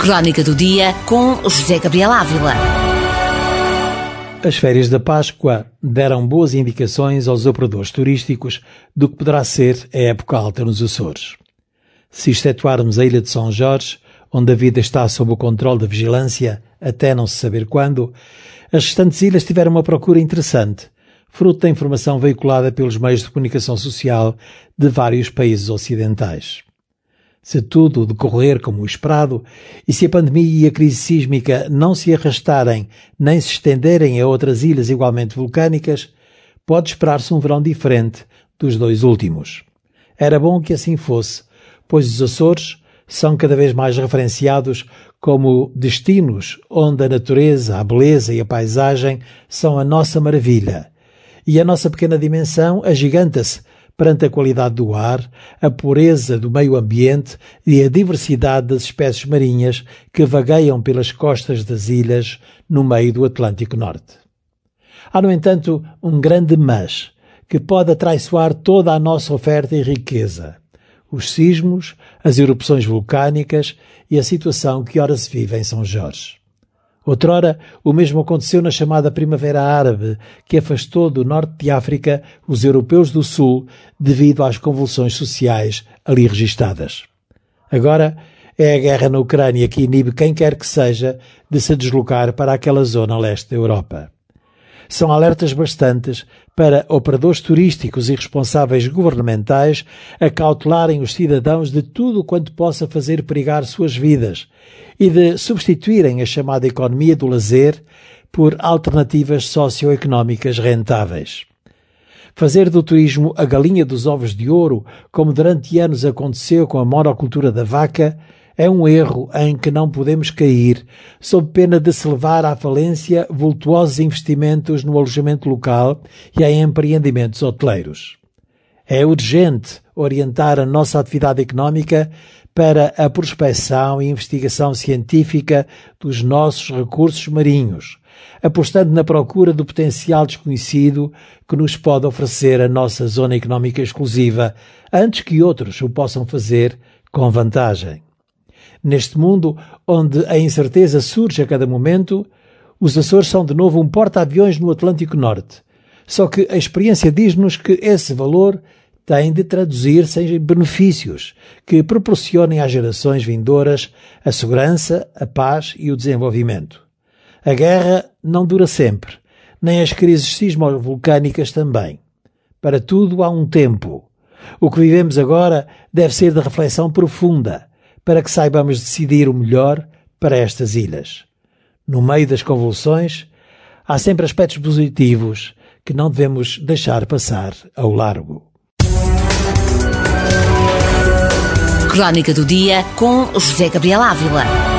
Crónica do Dia com José Gabriel Ávila. As férias da Páscoa deram boas indicações aos operadores turísticos do que poderá ser a época alta nos Açores. Se excetuarmos a ilha de São Jorge, onde a vida está sob o controle da vigilância até não se saber quando, as restantes ilhas tiveram uma procura interessante, fruto da informação veiculada pelos meios de comunicação social de vários países ocidentais. Se tudo decorrer como o esperado, e se a pandemia e a crise sísmica não se arrastarem nem se estenderem a outras ilhas igualmente vulcânicas, pode esperar-se um verão diferente dos dois últimos. Era bom que assim fosse, pois os Açores são cada vez mais referenciados como destinos onde a natureza, a beleza e a paisagem são a nossa maravilha, e a nossa pequena dimensão agiganta-se perante a qualidade do ar, a pureza do meio ambiente e a diversidade das espécies marinhas que vagueiam pelas costas das ilhas no meio do Atlântico Norte. Há, no entanto, um grande mas, que pode atraiçoar toda a nossa oferta e riqueza: os sismos, as erupções vulcânicas e a situação que ora se vive em São Jorge. Outrora, o mesmo aconteceu na chamada Primavera Árabe, que afastou do norte de África os europeus do sul devido às convulsões sociais ali registadas. Agora, é a guerra na Ucrânia que inibe quem quer que seja de se deslocar para aquela zona leste da Europa. São alertas bastantes para operadores turísticos e responsáveis governamentais acautelarem os cidadãos de tudo quanto possa fazer perigar suas vidas e de substituírem a chamada economia do lazer por alternativas socioeconómicas rentáveis. Fazer do turismo a galinha dos ovos de ouro, como durante anos aconteceu com a monocultura da vaca, é um erro em que não podemos cair, sob pena de se levar à falência vultuosos investimentos no alojamento local e em empreendimentos hoteleiros. É urgente orientar a nossa atividade económica para a prospecção e investigação científica dos nossos recursos marinhos, apostando na procura do potencial desconhecido que nos pode oferecer a nossa zona económica exclusiva, antes que outros o possam fazer com vantagem. Neste mundo, onde a incerteza surge a cada momento, os Açores são de novo um porta-aviões no Atlântico Norte. Só que a experiência diz-nos que esse valor tem de traduzir-se em benefícios que proporcionem às gerações vindouras a segurança, a paz e o desenvolvimento. A guerra não dura sempre, nem as crises sismo-vulcânicas também. Para tudo há um tempo. O que vivemos agora deve ser de reflexão profunda, para que saibamos decidir o melhor para estas ilhas. No meio das convulsões, há sempre aspectos positivos que não devemos deixar passar ao largo. Crónica do Dia com José Gabriel Ávila.